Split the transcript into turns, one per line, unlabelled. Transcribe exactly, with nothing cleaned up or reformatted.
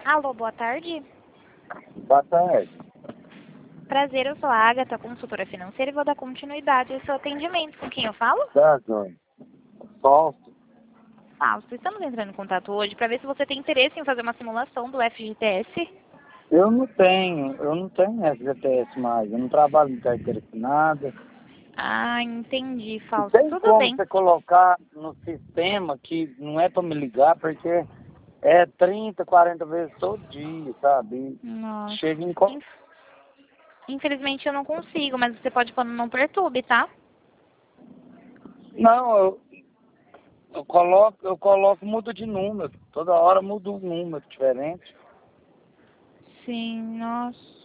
Alô, boa tarde.
Boa tarde.
Prazer, eu sou a Agatha, consultora financeira, e vou dar continuidade ao seu atendimento. Com quem eu falo?
Tá, João. Fausto.
Fausto, estamos entrando em contato hoje para ver se você tem interesse em fazer uma simulação do F G T S.
Eu não tenho, eu não tenho F G T S mais, eu não trabalho em carteira assinada.
Ah, entendi,
E
Fausto.
tem
Tudo
como
bem.
você colocar no sistema que não é para me ligar, porque é trinta, quarenta vezes todo dia, sabe? E
Nossa.
chega em... co-
Inf- Infelizmente eu não consigo, mas você pode pôr no não perturbe, tá?
Não, eu, eu coloco, eu coloco, muda de número. Toda hora muda um número diferente.
Sim, nossa.